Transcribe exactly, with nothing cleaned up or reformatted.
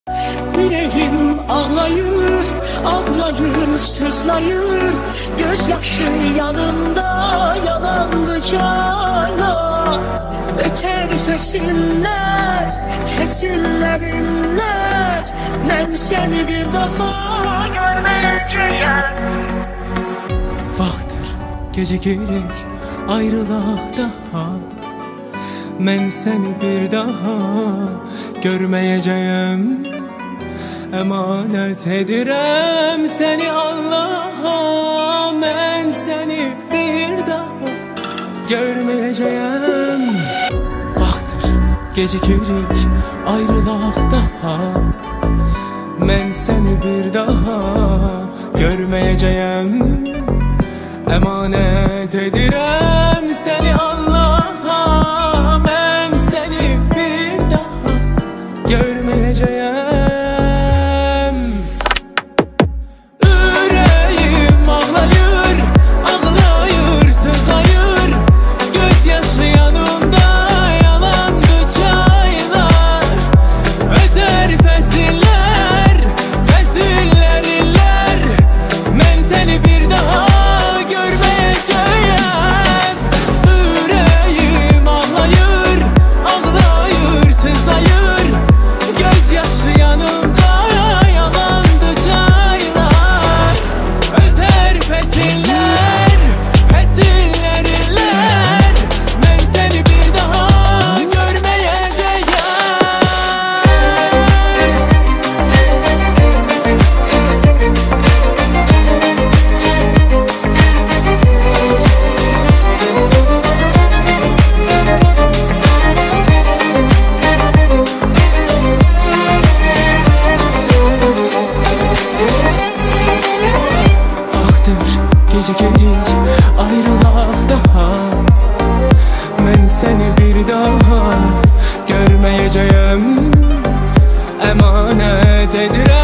Yüreğim ağlayır, ağlayır, sızlayır. Gözyaşı yanımda yalanlı cana. Öter fesinler, fesillerinler. Ben seni bir daha görmeyeceğim. Vaxtır gecikirik, ayrılaq daha. Mən səni bir daha görməyəcəyəm. Əmanət edirəm səni Allaha. Mən səni bir daha görməyəcəyəm. Vaxtdır gecikirik, ayrılaq daha. Mən səni bir daha görməyəcəyəm. Əmanət edirəm səni Allaha. Mən səni bir daha görməyəcəyəm. Ürəyim ağlayır, ağlayır, sızlayır. Göz yaşı yanımda yalandı çaylar. Öter fəsilər, fəsilər illər. Mən səni bir daha gecikirik, ayrılaq daha. Mən səni bir daha görməyəcəyəm. Əmanət edirəm